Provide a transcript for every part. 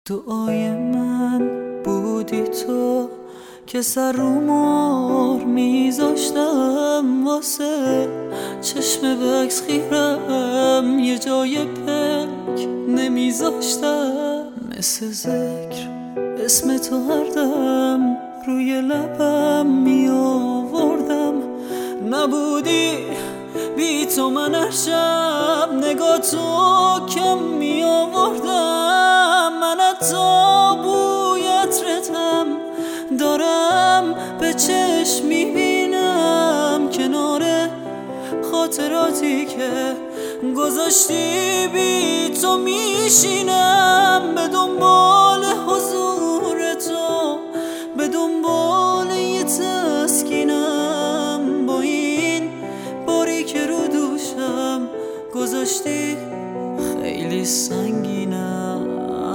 دعای من بودی تو که سر رو مار میذاشتم واسه چشم بکس خیرم یه جای پک نمیذاشتم مثل ذکر اسم تو هر دم روی لبم میآوردم نبودی بی تو من هر شب نگاه تو کم میآوردم من حتی بوی عطرتم دارم به چشم میبینم کنار خاطراتی که گذاشتی بی تو میشینم به دنبال حضور تو به دنبال یه تسکینم با این باری که رو دوشم گذاشتی خیلی سنگینم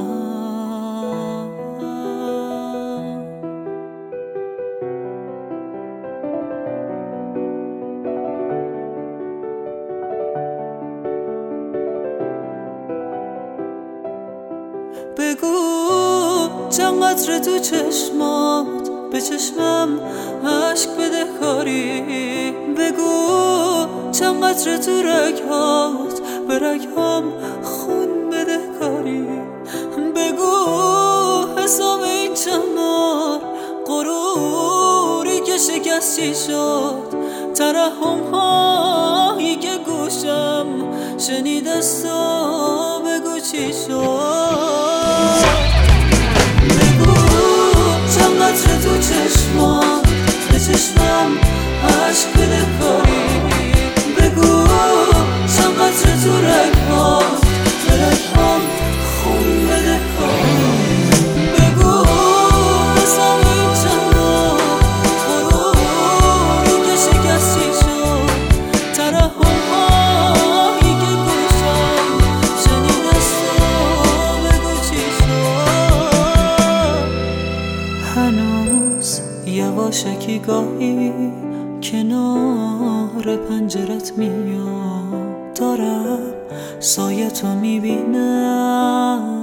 بگو چند قطره تو چشمات به چشمم عشق بده کاری بگو چند قطره تو رگات به رگام خون بده کاری بگو حساب این چند بار غروری که شکست چی شد ترحم هایی که گوشم شنیده سا بگو چی شد بگو چند قطره تو چشمات به چشمم عشق بده کاری بگو چند قطره تو رگات به رگام خون بده کاری بگو حساب این چند غروری که شکستی شد ترحم هایی که گوشم شنیده سا بگو چی شد هنوز یواشکی گاهی کنار پنجرت میام دارم سایه تو میبینم